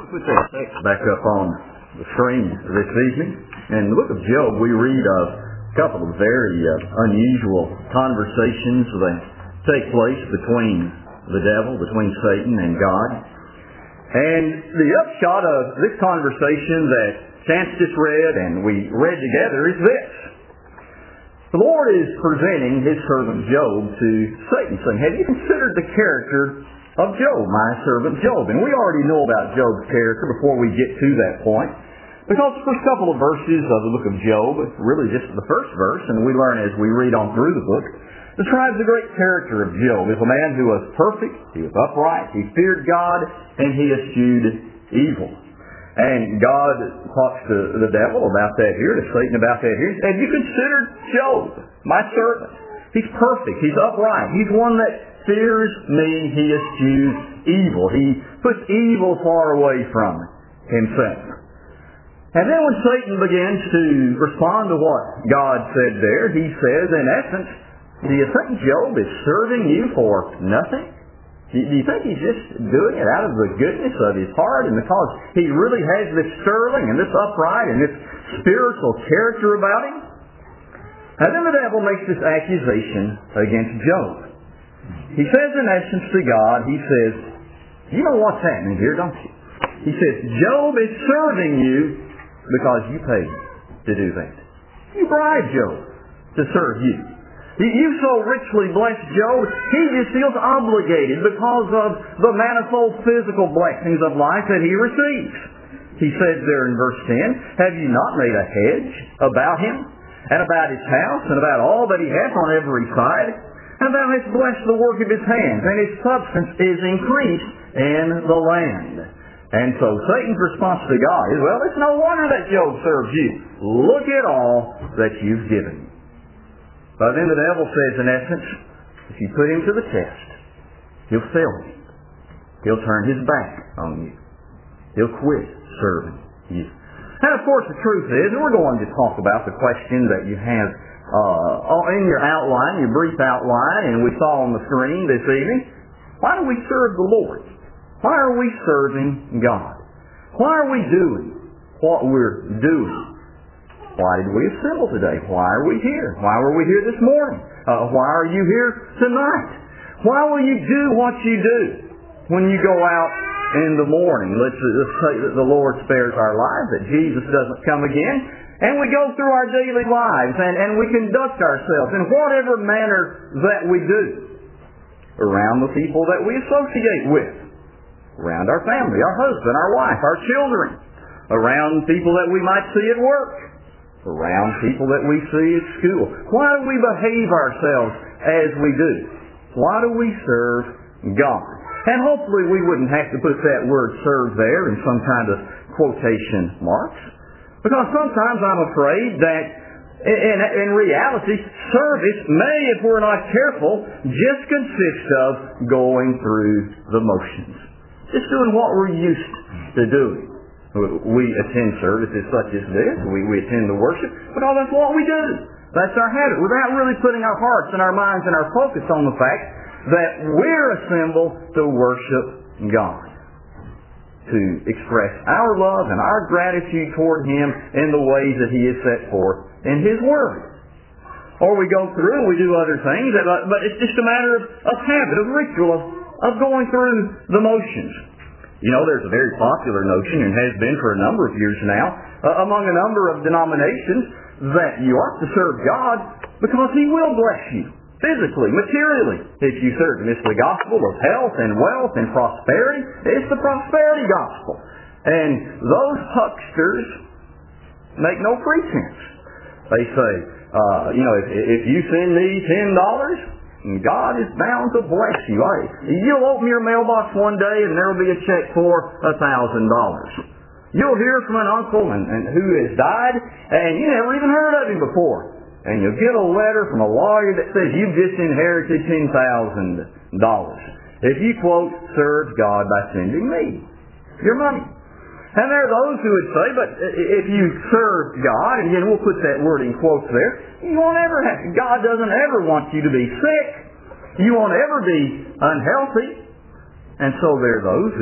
Put that text back up on the screen this evening. In the book of Job, we read of a couple of very unusual conversations that take place between the devil, between Satan and God. And the upshot of this conversation that Chance just read and we read together is this. The Lord is presenting His servant Job to Satan, saying, have you considered the character of Job, my servant Job? And we already know about Job's character before we get to that point, because the first couple of verses of the book of Job, really just the first verse, and we learn as we read on through the book, describes the great character of Job. He's a man who was perfect, he was upright, he feared God, and he eschewed evil. And God talks to the devil about that here, to Satan about that here. Have you considered Job, my servant? He's perfect, he's upright, he's one that fears me, he eschews evil. He puts evil far away from himself. And then when Satan begins to respond to what God said there, he says, in essence, do you think Job is serving you for nothing? Do you think he's just doing it out of the goodness of his heart and because he really has this sterling and this upright and this spiritual character about him? And then the devil makes this accusation against Job. He says in essence to God, he says, you know what's happening here, don't you? He says, Job is serving you because you paid to do that. You bribed Job to serve you. You so richly blessed Job, he just feels obligated because of the manifold physical blessings of life that he receives. He says there in verse 10, have you not made a hedge about him and about his house and about all that he hath on every side? And thou hast blessed the work of his hands, and his substance is increased in the land. And so Satan's response to God is, well, it's no wonder that Job serves you. Look at all that you've given me. But then the devil says, in essence, if you put him to the test, he'll fail you. He'll turn his back on you. He'll quit serving you. And of course the truth is, and we're going to talk about the question that you have in your outline, your brief outline, and we saw on the screen this evening, why do we serve the Lord? Why are we serving God? Why are we doing what we're doing? Why did we assemble today? Why are we here? Why were we here this morning? Why are you here tonight? Why will you do what you do when you go out in the morning? Let's say that the Lord spares our lives, that Jesus doesn't come again, and we go through our daily lives and we conduct ourselves in whatever manner that we do around the people that we associate with, around our family, our husband, our wife, our children, around people that we might see at work, around people that we see at school. Why do we behave ourselves as we do? Why do we serve God? And hopefully we wouldn't have to put that word serve there in some kind of quotation marks. Because sometimes I'm afraid that in reality, service may, if we're not careful, just consist of going through the motions. Just doing what we're used to doing. We attend services such as this. We attend the worship because that's what we do. That's our habit. Without really putting our hearts and our minds and our focus on the fact that we're assembled to worship God, to express our love and our gratitude toward Him in the ways that He has set forth in His Word. Or we go through and we do other things, but it's just a matter of habit, of ritual, of going through the motions. You know, there's a very popular notion, and has been for a number of years now, among a number of denominations, that you ought to serve God because He will bless you, physically, materially, if you serve Him. It's the gospel of health and wealth and prosperity. It's the prosperity gospel. And those hucksters make no pretense. They say, if you send me $10, God is bound to bless you. You'll open your mailbox one day and there will be a check for $1,000. You'll hear from an uncle and who has died and you never even heard of him before. And you'll get a letter from a lawyer that says you've just inherited $10,000. If you, quote, serve God by sending me your money. And there are those who would say, but if you serve God, and again we'll put that word in quotes there, you won't ever have, God doesn't ever want you to be sick. You won't ever be unhealthy. And so there are those who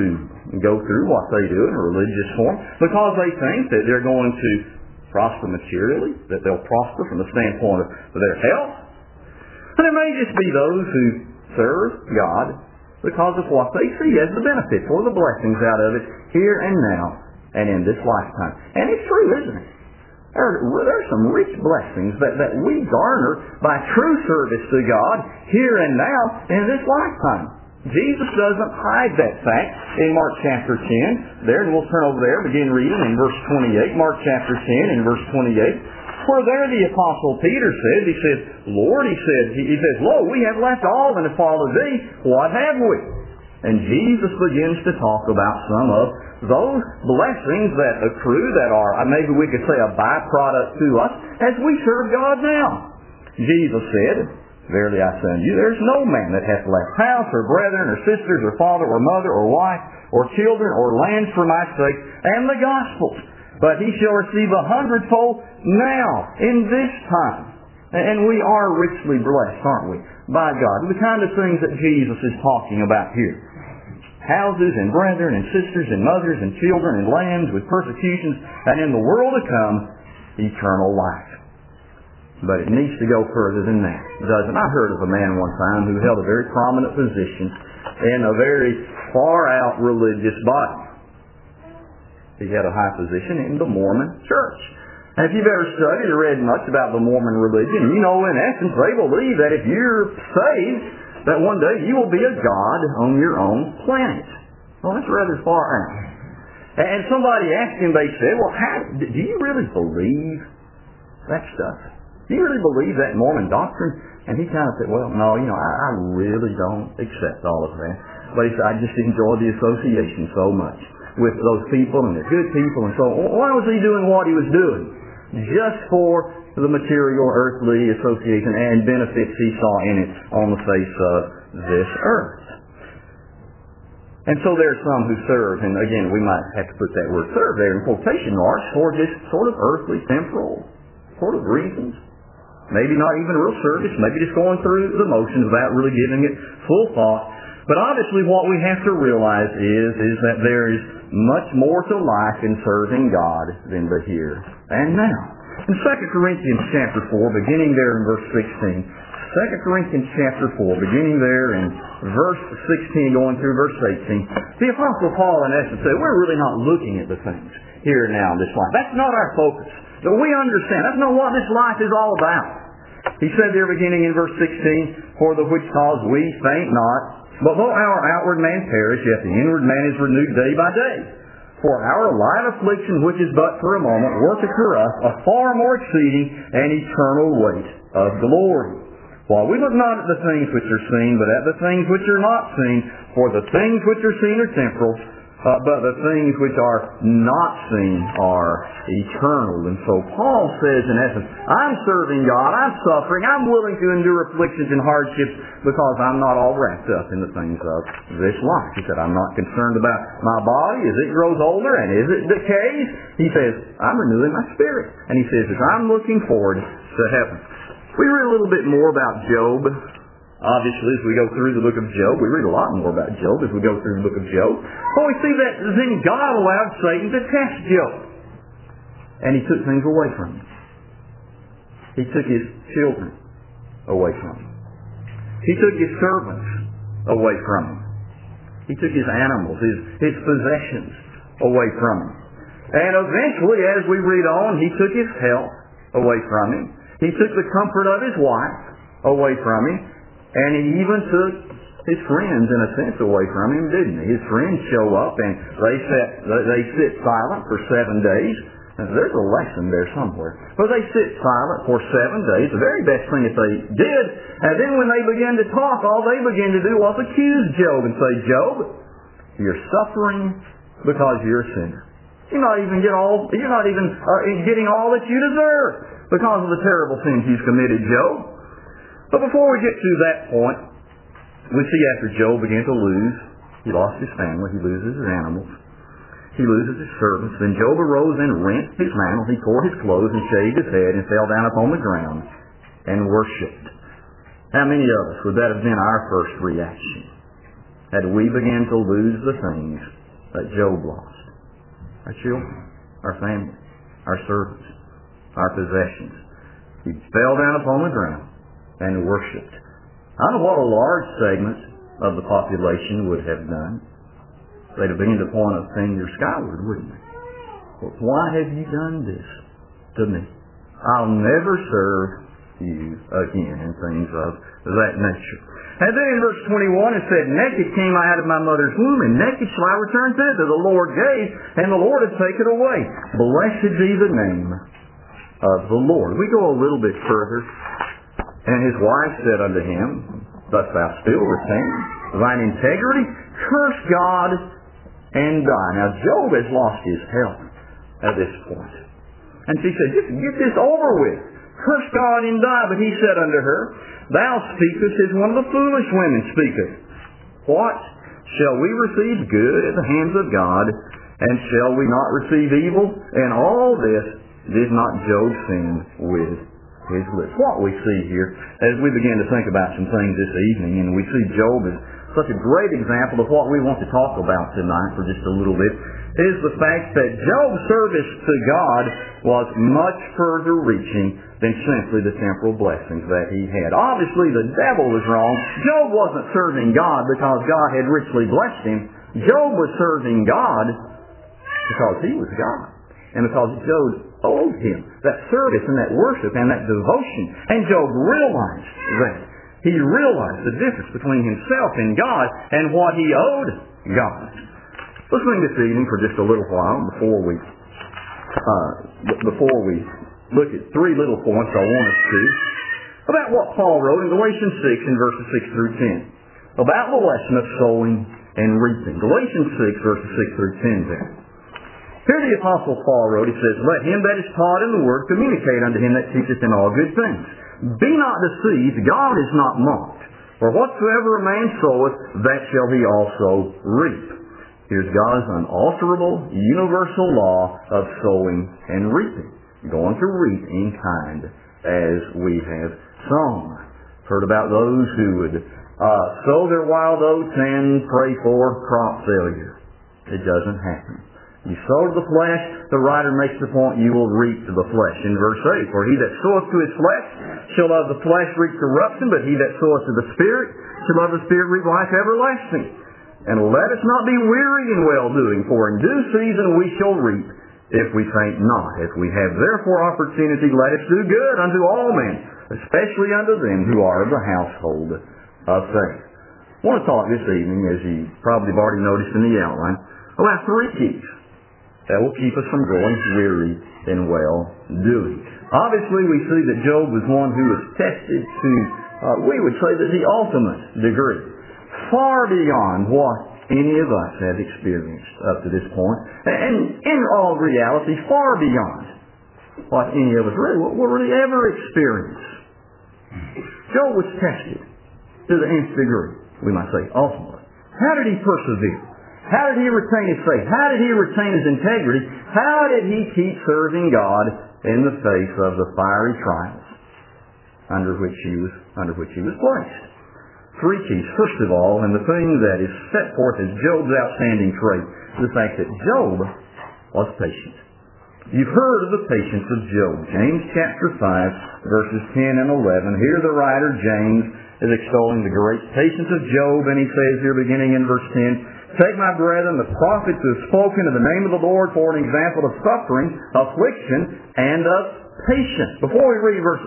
go through what they do in a religious form because they think that they're going to prosper materially, that they'll prosper from the standpoint of their health. And there may just be those who serve God because of what they see as the benefits or the blessings out of it here and now and in this lifetime. And it's true, isn't it? There's some rich blessings that we garner by true service to God here and now in this lifetime. Jesus doesn't hide that fact in Mark chapter 10. There, and we'll turn over there, begin reading in verse 28. Mark chapter 10 and verse 28. Where there the Apostle Peter said, he said, Lord, he says, Lo, we have left all and have followed thee. What have we? And Jesus begins to talk about some of those blessings that accrue, that are, maybe we could say, a byproduct to us as we serve God now. Jesus said, Verily I say unto you, there is no man that hath left house, or brethren, or sisters, or father, or mother, or wife, or children, or lands for my sake, and the gospel, but he shall receive 100-fold now, in this time. And we are richly blessed, aren't we, by God? The kind of things that Jesus is talking about here. Houses, and brethren, and sisters, and mothers, and children, and lands, with persecutions, and in the world to come, eternal life. But it needs to go further than that, doesn't it? I heard of a man one time who held a very prominent position in a very far-out religious body. He had a high position in the Mormon church. And if you've ever studied or read much about the Mormon religion, you know, in essence, they believe that if you're saved, that one day you will be a god on your own planet. Well, that's rather far out. And somebody asked him, they said, well, do you really believe that stuff? Do you really believe that Mormon doctrine? And he kind of said, well, no, I really don't accept all of that. But he said, I just enjoy the association so much with those people, and they're good people, and so why was he doing what he was doing? Just for the material, earthly association and benefits he saw in it on the face of this earth. And so there are some who serve, and again, we might have to put that word serve there in quotation marks for just sort of earthly, temporal sort of reasons. Maybe not even real service, maybe just going through the motions without really giving it full thought. But obviously what we have to realize is that there is much more to life in serving God than the here and now. In 2 Corinthians chapter 4, beginning there in verse 16, 2 Corinthians chapter 4, beginning there in verse 16, going through verse 18, the Apostle Paul in essence said, we're really not looking at the things here and now in this life. That's not our focus. But we understand. That's not what this life is all about. He said there beginning in verse 16, For the which cause we faint not, but though our outward man perish, yet the inward man is renewed day by day. For our light affliction, which is but for a moment, worketh for us a far more exceeding and eternal weight of glory. While we look not at the things which are seen, but at the things which are not seen. For the things which are seen are temporal, but the things which are not seen are eternal. And so Paul says, in essence, I'm serving God, I'm suffering, I'm willing to endure afflictions and hardships because I'm not all wrapped up in the things of this life. He said, I'm not concerned about my body as it grows older and as it decays. He says, I'm renewing my spirit. And he says, as I'm looking forward to heaven. We read a little bit more about Job. Obviously, as we go through the book of Job, we read a lot more about Job as we go through the book of Job. But we see that then God allowed Satan to test Job. And he took things away from him. He took his children away from him. He took his servants away from him. He took his animals, his possessions away from him. And eventually, as we read on, he took his health away from him. He took the comfort of his wife away from him. And he even took his friends, in a sense, away from him, didn't he? His friends show up and they sit silent for 7 days. Now, there's a lesson there somewhere. But they sit silent for 7 days, the very best thing that they did. And then when they began to talk, all they began to do was accuse Job and say, Job, you're suffering because you're a sinner. You're not even getting all that you deserve because of the terrible sins you've committed, Job. But before we get to that point, we see after Job began to lose, he lost his family, he loses his animals, he loses his servants. Then Job arose and rent his mantle, he tore his clothes and shaved his head and fell down upon the ground and worshipped. How many of us would that have been our first reaction? Had we began to lose the things that Job lost? Our children, our family, our servants, our possessions. He fell down upon the ground and worshipped. I don't know what a large segment of the population would have done. They'd have begun to point a finger skyward, wouldn't they? Well, why have you done this to me? I'll never serve you again, and things of that nature. And then in verse 21 it said, naked came I out of my mother's womb, and naked shall I return thither. The Lord gave, and the Lord hath taken away. Blessed be the name of the Lord. We go a little bit further. And his wife said unto him, dost thou still retain thine integrity? Curse God and die. Now Job has lost his health at this point. And she said, just get this over with. Curse God and die. But he said unto her, thou speakest as one of the foolish women speaketh. What? Shall we receive good at the hands of God, and shall we not receive evil? And all this did not Job sin with his lips. What we see here, as we begin to think about some things this evening, and we see Job as such a great example of what we want to talk about tonight for just a little bit, is the fact that Job's service to God was much further reaching than simply the temporal blessings that he had. Obviously, the devil was wrong. Job wasn't serving God because God had richly blessed him. Job was serving God because he was God. And because Job owed him that service and that worship and that devotion. And Job realized that. He realized the difference between himself and God and what he owed God. Let's think this evening for just a little while before we look at three little points I want us to about what Paul wrote in Galatians 6 in verses 6 through 10 about the lesson of sowing and reaping. Galatians 6 verses 6 through 10 there. Here the Apostle Paul wrote, he says, let him that is taught in the word communicate unto him that teacheth in all good things. Be not deceived, God is not mocked. For whatsoever a man soweth, that shall he also reap. Here's God's unalterable, universal law of sowing and reaping. Going to reap in kind as we have sown. Heard about those who would sow their wild oats and pray for crop failure. It doesn't happen. You sow to the flesh, the writer makes the point, you will reap to the flesh. In verse 8, for he that soweth to his flesh shall of the flesh reap corruption, but he that soweth to the Spirit shall of the Spirit reap life everlasting. And let us not be weary in well-doing, for in due season we shall reap, if we faint not. If we have therefore opportunity, let us do good unto all men, especially unto them who are of the household of faith. I want to talk this evening, as you probably have already noticed in the outline, about three keys that will keep us from growing weary in well-doing. Obviously, we see that Job was one who was tested to, we would say, that the ultimate degree, far beyond what any of us have experienced up to this point, and in all reality, far beyond what any of us will really ever experience. Job was tested to the nth degree, we might say, ultimately. How did he persevere? How did he retain his faith? How did he retain his integrity? How did he keep serving God in the face of the fiery trials under which he was placed? Three keys. First of all, and the thing that is set forth as Job's outstanding trait, is the fact that Job was patient. You've heard of the patience of Job. James chapter 5, verses 10 and 11. Here the writer, James, is extolling the great patience of Job, and he says here, beginning in verse 10, take, my brethren, the prophets who have spoken in the name of the Lord for an example of suffering, affliction, and of patience. Before we read verse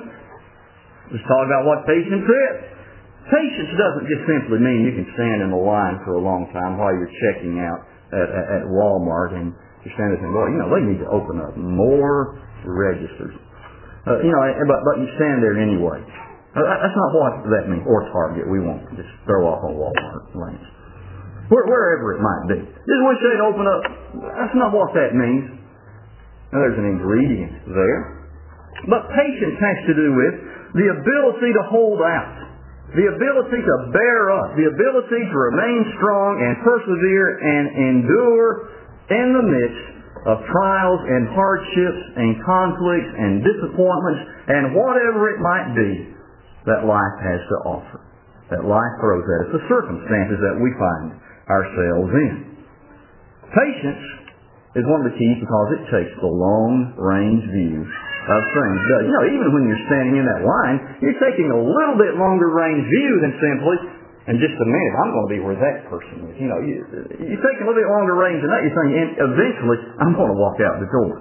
11, let's talk about what patience is. Patience doesn't just simply mean you can stand in a line for a long time while you're checking out at Walmart and you're standing there saying, well, they need to open up more registers. But you stand there anyway. That's not what that means. Or Target. We won't just throw off on Walmart lanes. Wherever it might be. Just wish they'd open up. That's not what that means. Now there's an ingredient there. But patience has to do with the ability to hold out. The ability to bear up. The ability to remain strong and persevere and endure in the midst of trials and hardships and conflicts and disappointments and whatever it might be that life has to offer. That life throws at us. The circumstances that we find ourselves in. Patience is one of the keys because it takes the long-range view of things. Even when you're standing in that line, you're taking a little bit longer range view than simply, in just a minute, I'm going to be where that person is. You take a little bit longer range than that. You're saying, eventually, I'm going to walk out the door.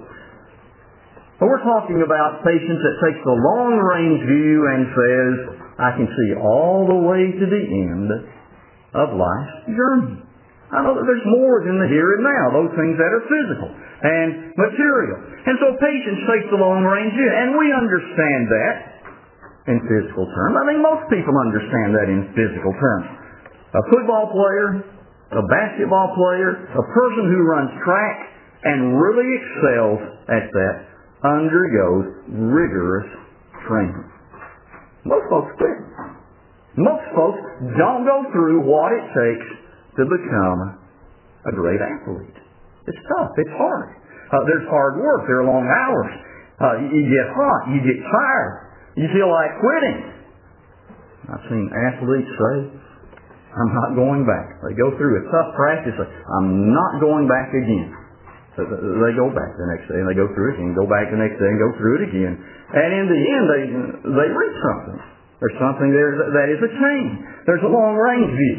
But we're talking about patience that takes the long-range view and says, I can see all the way to the end of life's journey. I know that there's more than the here and now, those things that are physical and material. And so patience takes the long-range view, and we understand that in physical terms. I think most people understand that in physical terms. A football player, a basketball player, a person who runs track and really excels at that undergoes rigorous training. Most folks quit. Most folks don't go through what it takes to become a great athlete. It's tough. It's hard. There's hard work. There are long hours. You get hot. You get tired. You feel like quitting. I've seen athletes say, I'm not going back. They go through a tough practice. I'm not going back again. So they go back the next day and they go through it again, go back the next day and go through it again. And in the end, they reach something. There's something there that is a change. There's a long-range view.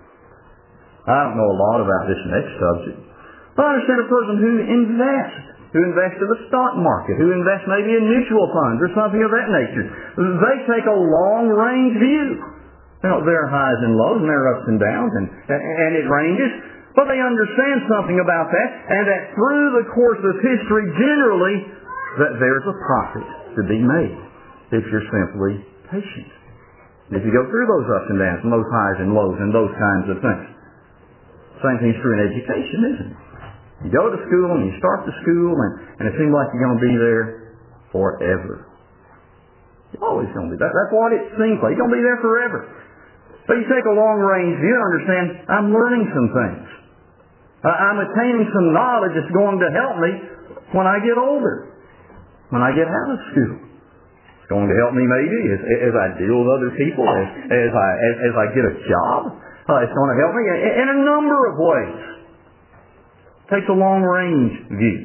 I don't know a lot about this next subject. But I understand a person who invests in the stock market, who invests maybe in mutual funds or something of that nature. They take a long-range view. There are highs and lows and there are ups and downs and it ranges. But they understand something about that, and that through the course of history, generally, that there's a profit to be made if you're simply patient. If you go through those ups and downs and those highs and lows and those kinds of things. Same thing's true in education, isn't it? You go to school and you start the school and it seems like you're going to be there forever. You're always going to be. That's what it seems like. You're going to be there forever. But you take a long-range view and understand, I'm learning some things. I'm attaining some knowledge that's going to help me when I get older, when I get out of school. It's going to help me maybe as I deal with other people, as I get a job. It's going to help me in a number of ways. Take a long-range view.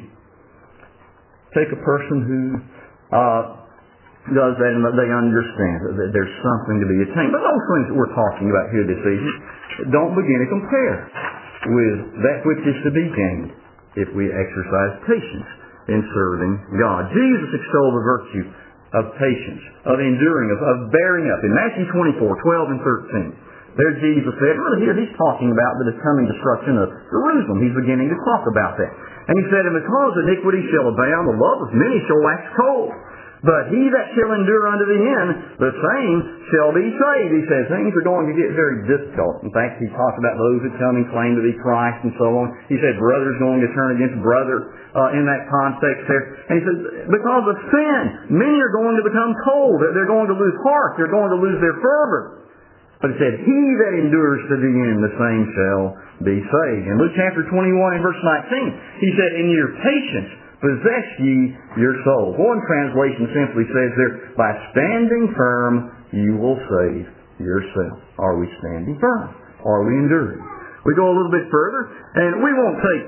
Take a person who does that and they understand that there's something to be attained. But those things that we're talking about here this evening, don't begin to compare with that which is to be gained if we exercise patience in serving God. Jesus extolled the virtue of patience, of enduring, of bearing up. In Matthew 24:12 and 13, there Jesus said, really here he's talking about the coming destruction of Jerusalem. He's beginning to talk about that. And he said, and because iniquity shall abound, the love of many shall wax cold. But he that shall endure unto the end, the same shall be saved. He says things are going to get very difficult. In fact, he talked about those that come and claim to be Christ and so on. He said brother's going to turn against brother in that context there. And he says, because of sin, many are going to become cold. They're going to lose heart. They're going to lose their fervor. But he said, he that endures to the end, the same shall be saved. In Luke chapter 21 and verse 19, he said, in your patience possess ye your soul. One translation simply says there, by standing firm, you will save yourself. Are we standing firm? Are we enduring? We go a little bit further, and we won't take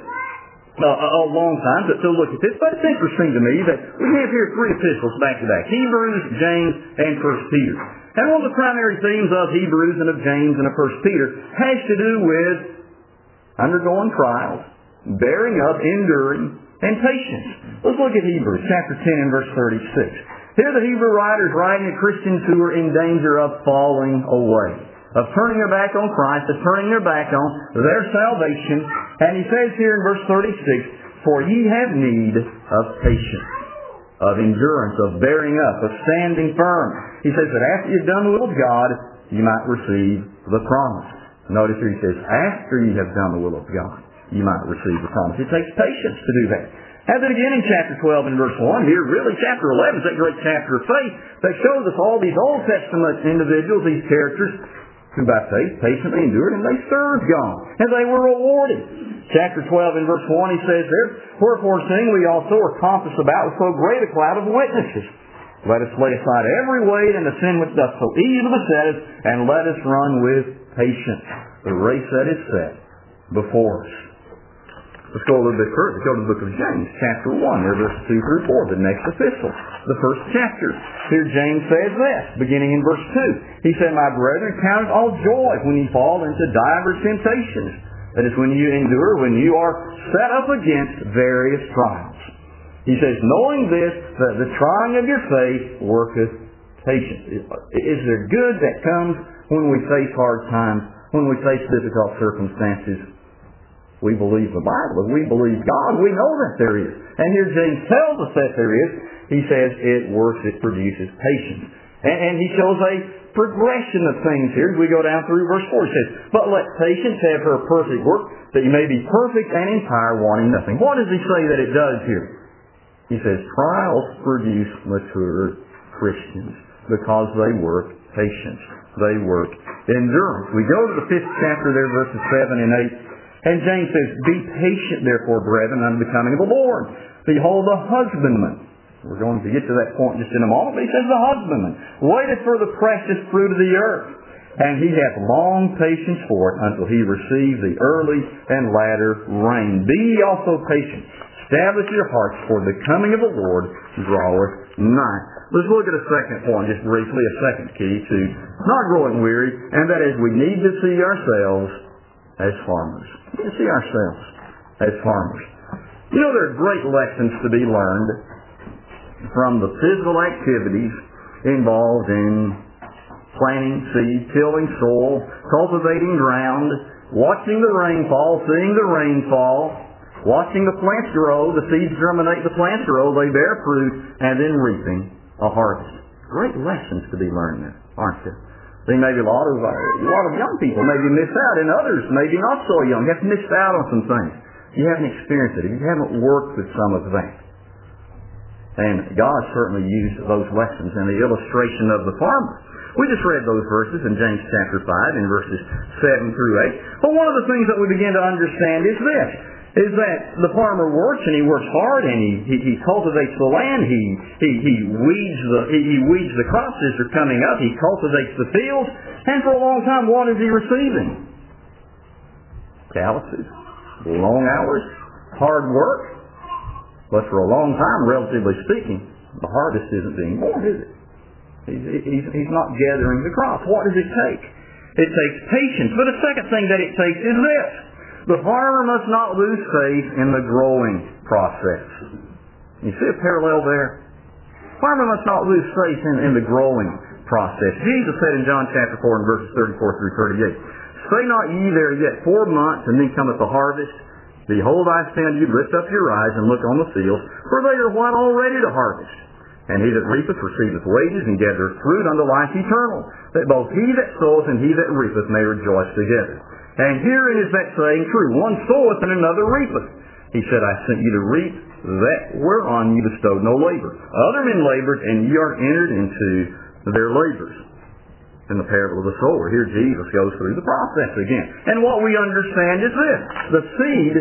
a long time to look at this, but it's interesting to me that we have here three epistles back to back, Hebrews, James, and 1 Peter. And one of the primary themes of Hebrews and of James and of 1 Peter has to do with undergoing trials, bearing up, enduring, and patience. Let's look at Hebrews chapter 10 and verse 36. Here the Hebrew writer is writing to Christians who are in danger of falling away, of turning their back on Christ, of turning their back on their salvation. And he says here in verse 36, for ye have need of patience, of endurance, of bearing up, of standing firm. He says that after you've done the will of God, you might receive the promise. Notice here he says, after you have done the will of God, you might receive the promise. It takes patience to do that. And then again in chapter 12 and verse 1, here really chapter 11 is that great chapter of faith that shows us all these Old Testament individuals, these characters, who by faith patiently endured and they served God. And they were rewarded. Chapter 12 and verse 1 he says there, wherefore seeing we also are compassed about with so great a cloud of witnesses, let us lay aside every weight and the sin which doth so easily beset us, and let us run with patience the race that is set before us. Let's go a little bit further. Go to the book of James, chapter 1, there, verses 2 through 4, the next epistle, the first chapter. Here James says this, beginning in verse 2. He said, "My brethren, count it all joy when you fall into divers temptations. That is, when you endure, when you are set up against various trials." He says, "Knowing this, that the trying of your faith worketh patience." Is there good that comes when we face hard times, when we face difficult circumstances? We believe the Bible. If we believe God, we know that there is. And here James tells us that there is. He says it works, it produces patience. And he shows a progression of things here. We go down through verse 4. He says, "But let patience have her perfect work, that you may be perfect and entire, wanting nothing." What does he say that it does here? He says, trials produce mature Christians because they work patience. They work endurance. We go to the 5th chapter there, verses 7 and 8. And James says, "Be patient, therefore, brethren, unto the coming of the Lord. Behold, the husbandman." We're going to get to that point just in a moment. But he says, "The husbandman waiteth for the precious fruit of the earth, and he hath long patience for it, until he receive the early and latter rain. Be ye also patient. Establish your hearts, for the coming of the Lord draweth nigh." Let's look at a second point, just briefly, a second key to not growing weary, and that is we need to see ourselves as farmers. We need to see ourselves as farmers. You know, there are great lessons to be learned from the physical activities involved in planting seed, tilling soil, cultivating ground, watching the rainfall, seeing the rainfall, watching the plants grow, the seeds germinate, the plants grow, they bear fruit, and then reaping a harvest. Great lessons to be learned there, aren't there? I think maybe a lot of young people maybe miss out, and others maybe not so young have missed out on some things. You haven't experienced it. You haven't worked with some of that. And God certainly used those lessons in the illustration of the farmer. We just read those verses in James chapter 5 in verses 7 through 8. But one of the things that we begin to understand is this, is that the farmer works, and he works hard, and he cultivates the land, he weeds the crops as they're coming up, he cultivates the fields, and for a long time, what is he receiving? Calluses, long hours, hard work. But for a long time, relatively speaking, the harvest isn't being born, is it? He's not gathering the crops. What does it take? It takes patience. But the second thing that it takes is this. The farmer must not lose faith in the growing process. You see a parallel there? The farmer must not lose faith in the growing process. Jesus said in John chapter 4 and verses 34 through 38, "Say not ye, there yet 4 months, and then cometh the harvest? Behold, I say unto you, lift up your eyes and look on the fields, for they are white already to harvest. And he that reapeth receiveth wages, and gathereth fruit unto life eternal, that both he that soweth and he that reapeth may rejoice together. And herein is that saying true, one soweth and another reapeth. He said, I sent you to reap that whereon you bestowed no labor. Other men labored, and ye are entered into their labors." In the parable of the sower, here Jesus goes through the process again. And what we understand is this. The seed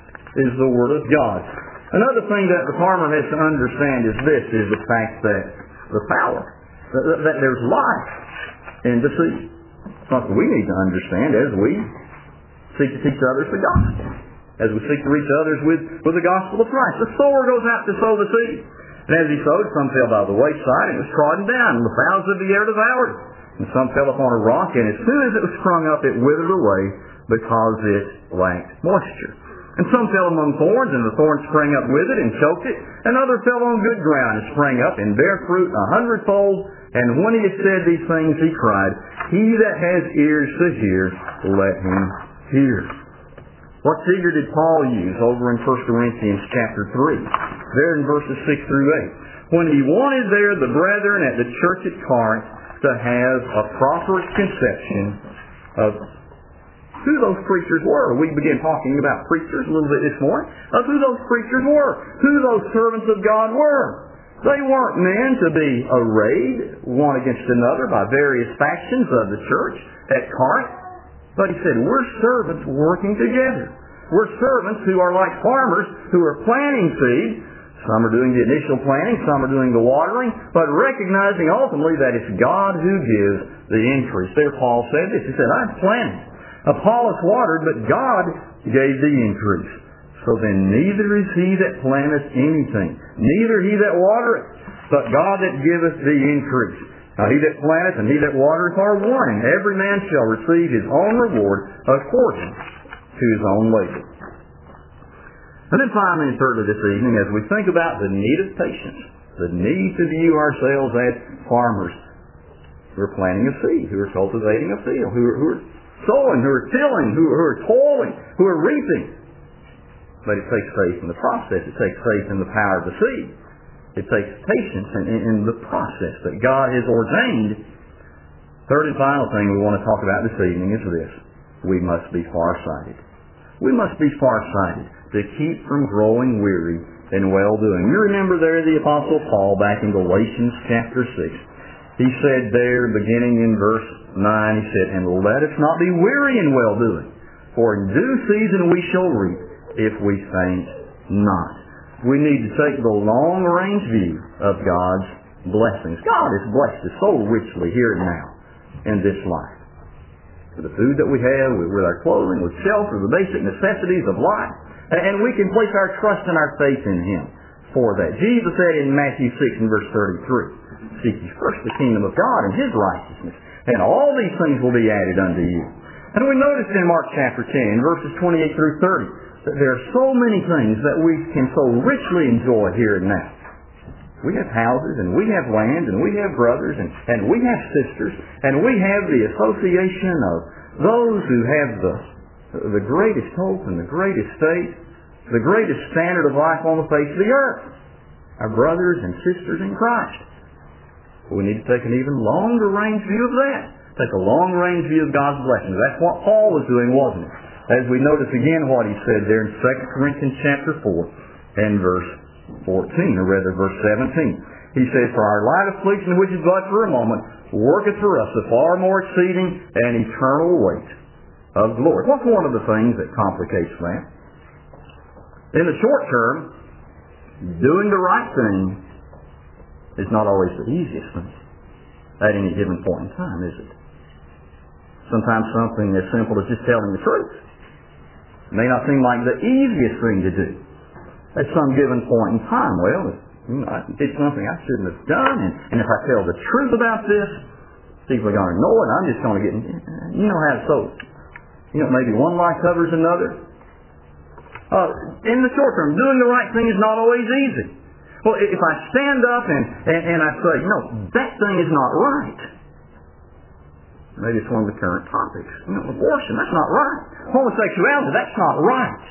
is the Word of God. Another thing that the farmer has to understand is this, is the fact that the power, that there's life in the seed. Something we need to understand as we seek to teach others the gospel, as we seek to reach others with the gospel of Christ. The sower goes out to sow the seed. And as he sowed, some fell by the wayside, and it was trodden down, and the fowls of the air devoured it. And some fell upon a rock, and as soon as it was sprung up, it withered away because it lacked moisture. And some fell among thorns, and the thorns sprang up with it and choked it. And others fell on good ground and sprang up and bare fruit 100-fold. And when he had said these things, he cried, He that has ears to hear, let him hear. What figure did Paul use over in 1 Corinthians chapter 3? There in verses 6 through 8. When he wanted there the brethren at the church at Corinth to have a proper conception of who those preachers were. We began talking about preachers a little bit this morning, of who those preachers were, who those servants of God were. They weren't men to be arrayed one against another by various factions of the church at Corinth. But he said, we're servants working together. We're servants who are like farmers who are planting seed. Some are doing the initial planting, some are doing the watering, but recognizing ultimately that it's God who gives the increase. There Paul said this. He said, I've planted. Apollos watered, but God gave the increase. So then neither is he that planteth anything, neither he that watereth, but God that giveth the increase. Now he that planteth and he that watereth are one, and every man shall receive his own reward according to his own labor. And then finally and thirdly this evening, as we think about the need of patience, the need to view ourselves as farmers who are planting a seed, who are cultivating a field, who are sowing, who are tilling, who are toiling, who are reaping. But it takes faith in the process. It takes faith in the power of the seed. It takes patience in the process that God has ordained. Third and final thing we want to talk about this evening is this. We must be farsighted. We must be farsighted to keep from growing weary in well-doing. You remember there the Apostle Paul back in Galatians chapter 6. He said there, beginning in verse 9, he said, "And let us not be weary in well-doing, for in due season we shall reap, if we faint not." We need to take the long-range view of God's blessings. God has blessed us so richly here and now in this life. With the food that we have, with our clothing, with shelter, the basic necessities of life. And we can place our trust and our faith in Him for that. Jesus said in Matthew 6 and verse 33, "Seek ye first the kingdom of God and His righteousness, and all these things will be added unto you." And we noticed in Mark chapter 10, verses 28 through 30, that there are so many things that we can so richly enjoy here and now. We have houses, and we have land, and we have brothers, and we have sisters, and we have the association of those who have the greatest hope and the greatest faith, the greatest standard of life on the face of the earth. Our brothers and sisters in Christ. We need to take an even longer range view of that. Take a long range view of God's blessings. That's what Paul was doing, wasn't it? As we notice again what he said there in 2 Corinthians chapter 4 and verse 14, or rather verse 17. He says, "For our light affliction, which is but for a moment, worketh for us a far more exceeding and eternal weight of glory." What's one of the things that complicates that? In the short term, doing the right thing is not always the easiest thing at any given point in time, is it? Sometimes something as simple as just telling the truth may not seem like the easiest thing to do at some given point in time. Well, I did something I shouldn't have done, and if I tell the truth about this, people are going to know it, and I'm just going to get, you know how it's so, maybe one lie covers another. In the short term, doing the right thing is not always easy. Well, if I stand up and I say, that thing is not right. Maybe it's one of the current topics. Abortion, that's not right. Homosexuality, that's not right.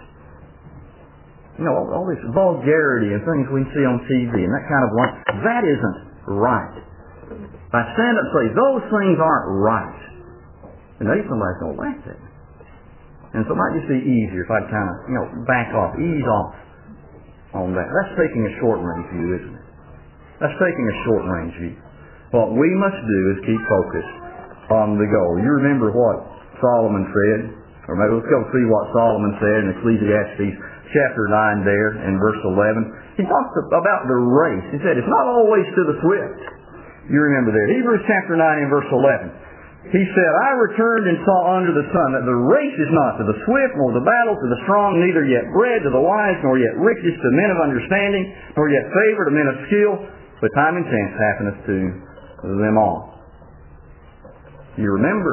All this vulgarity and things we see on TV and that kind of one, that isn't right. If I stand up and say, those things aren't right, and maybe somebody's going to laugh at me. And so it might just be easier if I'd kind of, back off, ease off on that. That's taking a short-range view, isn't it? That's taking a short-range view. What we must do is keep focused on the goal. You remember what Solomon said, or maybe let's go see what Solomon said in Ecclesiastes chapter 9 there in verse 11. He talks about the race. He said, it's not always to the swift. You remember there. Hebrews chapter 9 and verse 11. He said, I returned and saw under the sun that the race is not to the swift, nor the battle to the strong, neither yet bread to the wise, nor yet riches to men of understanding, nor yet favor to men of skill, but time and chance happeneth to them all. You remember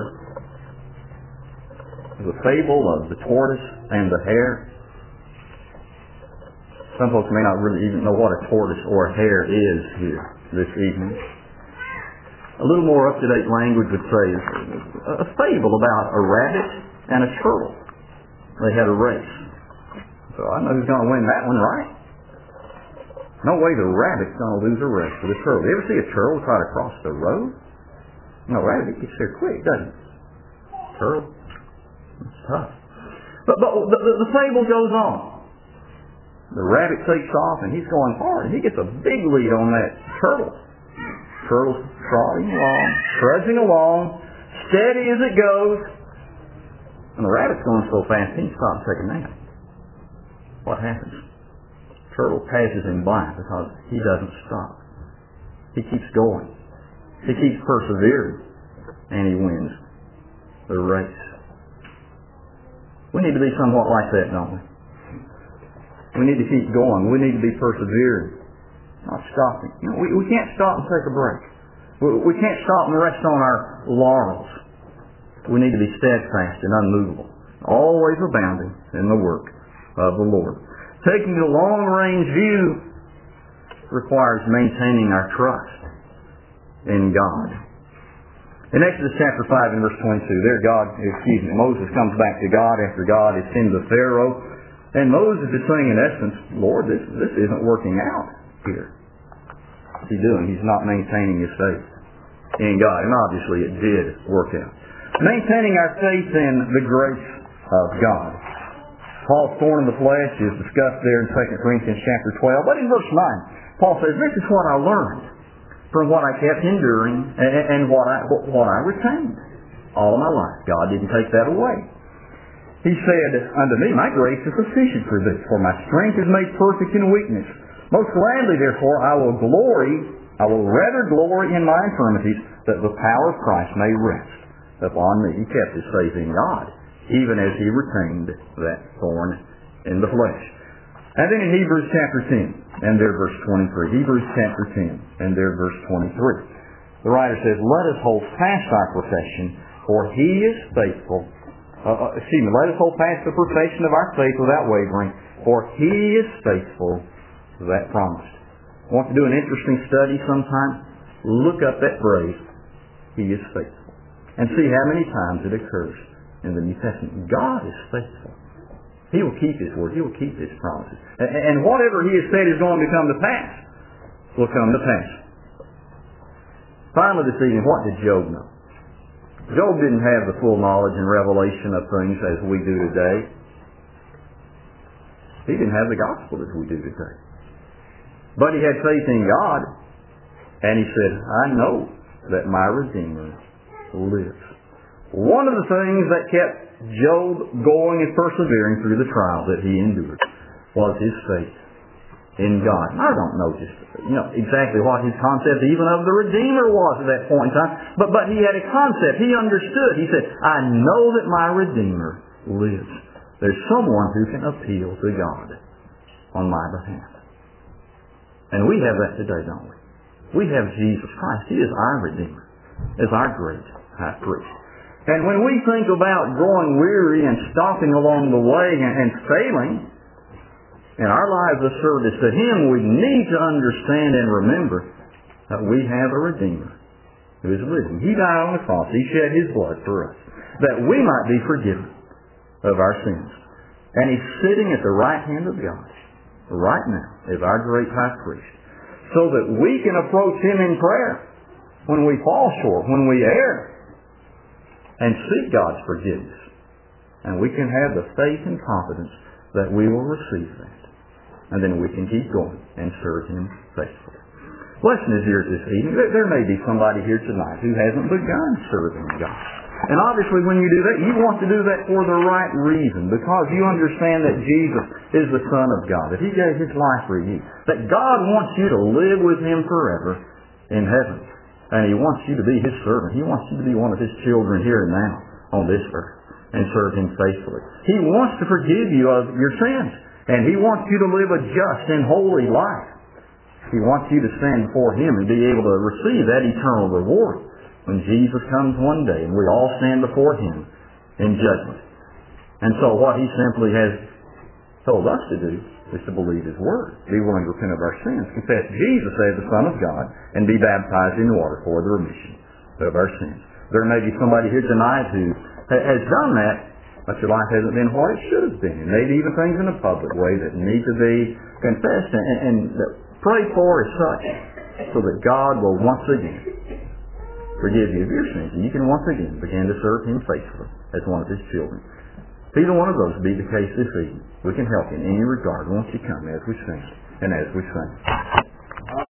the fable of the tortoise and the hare? Some folks may not really even know what a tortoise or a hare is here this evening. A little more up-to-date language would say a fable about a rabbit and a turtle. They had a race. So I know who's going to win that one, right? No way the rabbit's going to lose a race to the turtle. You ever see a turtle try to cross the road? No, rabbit gets there quick, doesn't it? Turtle, it's tough. But the fable goes on. The rabbit takes off and he's going hard. He gets a big lead on that turtle. Turtle's trotting along, trudging along, steady as it goes. And the rabbit's going so fast he can stop and take a nap. What happens? Turtle passes him by because he doesn't stop. He keeps going. He keeps persevering. And he wins the race. We need to be somewhat like that, don't we? We need to keep going. We need to be persevering, not stopping. We can't stop and take a break. We can't stop and rest on our laurels. We need to be steadfast and unmovable, always abounding in the work of the Lord. Taking the long-range view requires maintaining our trust in God. In Exodus chapter 5 and verse 22, Moses comes back to God after God has sinned to Pharaoh, and Moses is saying in essence, Lord, this isn't working out here. What's he doing? He's not maintaining his faith in God, and obviously it did work out. Maintaining our faith in the grace of God. Paul's thorn in the flesh is discussed there in 2 Corinthians chapter 12, but in verse 9, Paul says, this is what I learned from what I kept enduring and what I retained all my life. God didn't take that away. He said, unto me, my grace is sufficient for this, for my strength is made perfect in weakness. Most gladly, therefore, I will rather glory in my infirmities, that the power of Christ may rest upon me. He kept his faith in God, even as he retained that thorn in the flesh. And then in Hebrews chapter 10, and there verse 23. Hebrews chapter 10, and there verse 23. The writer says, let us hold fast our profession, for he is faithful. Let us hold fast the profession of our faith without wavering, for he is faithful that promised. Want to do an interesting study sometime? Look up that phrase, he is faithful, and see how many times it occurs in the New Testament. God is faithful. He will keep his word. He will keep his promises. And whatever he has said is going to come to pass will come to pass. Finally this evening, what did Job know? Job didn't have the full knowledge and revelation of things as we do today. He didn't have the gospel as we do today. But he had faith in God, and he said, I know that my Redeemer lives. One of the things that kept Job going and persevering through the trials that he endured was his faith in God. I don't know exactly what his concept even of the Redeemer was at that point in time, but he had a concept. He understood. He said, I know that my Redeemer lives. There's someone who can appeal to God on my behalf. And we have that today, don't we? We have Jesus Christ. He is our Redeemer, as our great high priest. And when we think about growing weary and stopping along the way and failing in our lives of service to him, we need to understand and remember that we have a Redeemer who is living. He died on the cross. He shed his blood for us, that we might be forgiven of our sins. And he's sitting at the right hand of God right now as our great high priest, so that we can approach him in prayer when we fall short, when we err, and seek God's forgiveness. And we can have the faith and confidence that we will receive that. And then we can keep going and serve him faithfully. Lesson is yours this evening. There may be somebody here tonight who hasn't begun serving God. And obviously when you do that, you want to do that for the right reason, because you understand that Jesus is the Son of God, that he gave his life for you, that God wants you to live with him forever in heaven. And he wants you to be his servant. He wants you to be one of his children here and now on this earth and serve him faithfully. He wants to forgive you of your sins. And he wants you to live a just and holy life. He wants you to stand before him and be able to receive that eternal reward when Jesus comes one day and we all stand before him in judgment. And so what he simply has told us to do is to believe his word, be willing to repent of our sins, confess Jesus as the Son of God, and be baptized in water for the remission of our sins. There may be somebody here tonight who has done that, but your life hasn't been what it should have been. And maybe even things in a public way that need to be confessed and prayed for as such, so that God will once again forgive you of your sins, and you can once again begin to serve him faithfully as one of his children. If either one of those be the case this evening, we can help in any regard. Won't you come as we sing and as we sing?